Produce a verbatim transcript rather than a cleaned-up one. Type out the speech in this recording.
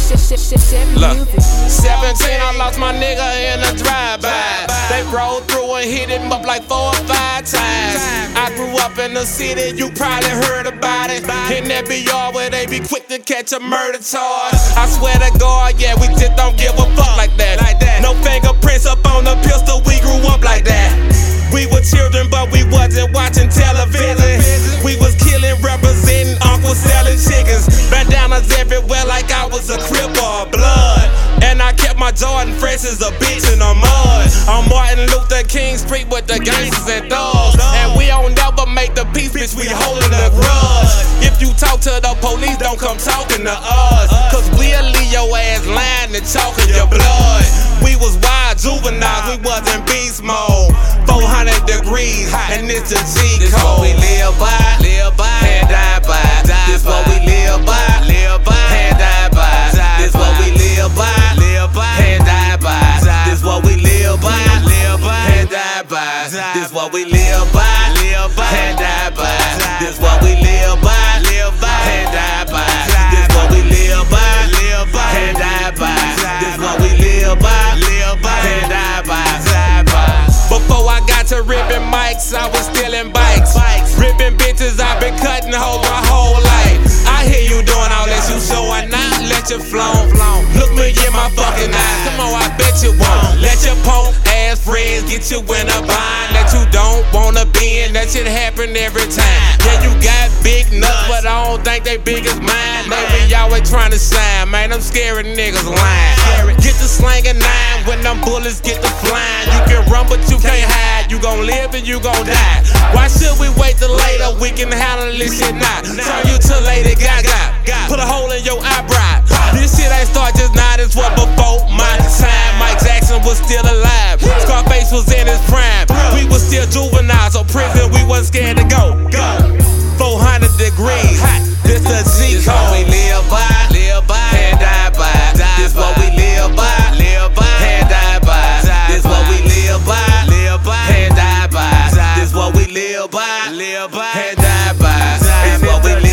Look, seventeen, I lost my nigga in a drive-by. They rolled through and hit him up like four or five times. I grew up in the city, you probably heard about it. In that B R where they be quick to catch a murder charge. I swear to God, yeah, we just don't give a fuck like that. No fingerprints up on the pistol, we grew up like that. We were children, but we wasn't watching television. We was killing, representing uncles, selling chickens. Bandanas everywhere like I was a crip or a blood. And I kept my Jordan fresh as a bitch in the mud. On Martin Luther King Street with the gangsters and thugs. And we don't never make the peace, bitch, we holding the grudge. If you talk to the police, don't come talking to us. Cause we'll leave your ass lying and talking your blood. We was wild juveniles, we wasn't beast mode. four hundred degrees, and it's a G code. This what we live by, live by, and die by. This what we live by, live by, and die by. This what we live by, live by, and die by. This what we live by, live by, and die by. This what we live by, live by, and die by. This what we live by, live by, and die by. This what we live by, live by, and die by. This what we live by, live by, and die by. Before I got to ripping mics, I was stealing bikes. Ripping bitches, I've been cutting hoes my whole life. I hear you doing all this, you showing out, let your flown. Look me in my fucking eyes, come on, I bet you won't. Let your punk ass friends get you in a bind that you don't wanna be in. That shit happen every time. Yeah, you got big nuts, but I don't think they big as mine. They be always trying to shine, man, them scary niggas lying. Get the slangin' nine when them bullets get the flying. You can run, but you can't hide. You gon' live and you gon' die. Why should we wait till later? We can handle this shit now. Turn you to Lady Gaga. Put a hole in your eyebrow. This shit ain't start just now. This was before my time. Mike Jackson was still alive. Scarface was in his prime. We was still juveniles, so prison we wasn't scared to go. four hundred degrees. This a G code. This what we live by, live by, and die by. This what we live by, live by, and die by. This what we live by, live by, and die by. This what we live by, live by, and die by. This what we live